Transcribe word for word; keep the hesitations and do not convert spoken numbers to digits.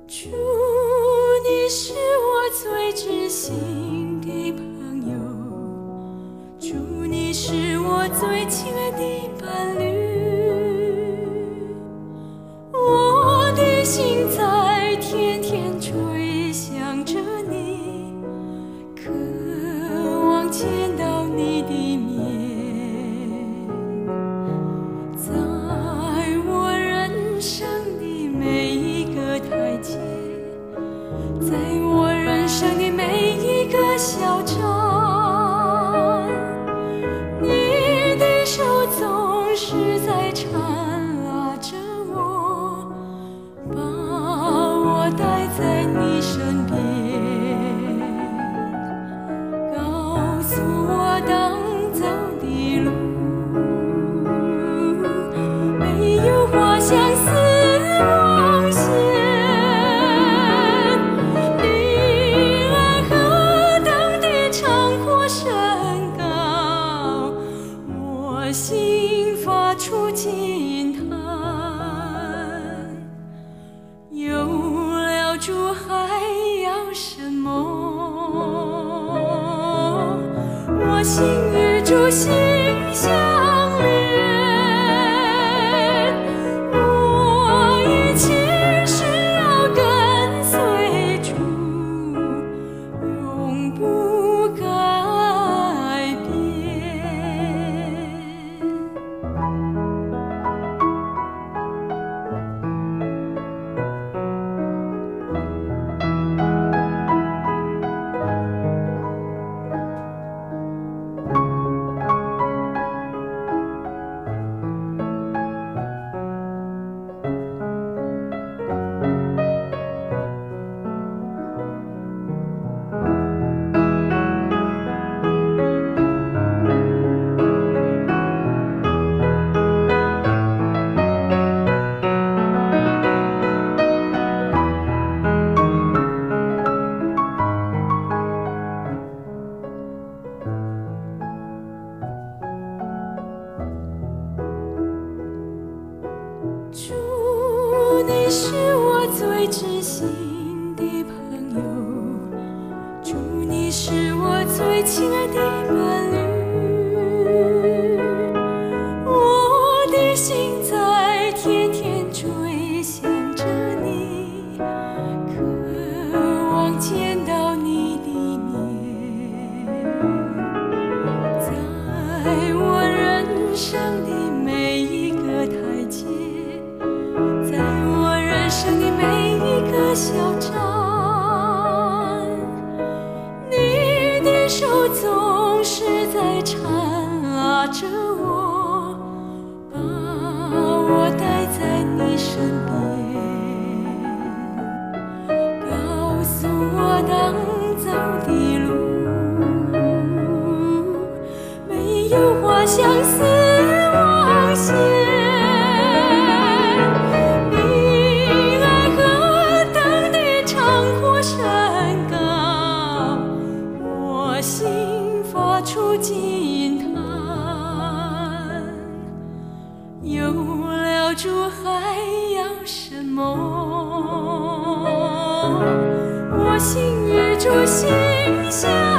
主，你是我最知心的朋友，主，你是我最亲爱的伴侣，我的心在天天吹向着你，渴望见到你的面。在我人生的每一个台阶，在我人生的每一个小站，你的手总是在缠拉着我，把我带在你身边，告诉我当走的路，没有花香似网线。心发出惊叹，有了主还要什么？我心与主心相连，我一切是要跟随主，永不改变。主，你是我最知心的朋友，主，你是我最亲爱的伴侣，我的心在天天追向着你，渴望见到你的面，在我人生的每一个台阶，在我人生的每一个小站，你的手总是在缠拉着我，把我带在你身边，告诉我当走的路，没有花香似网线。心发出惊叹，有了主还要什么？我心与主心相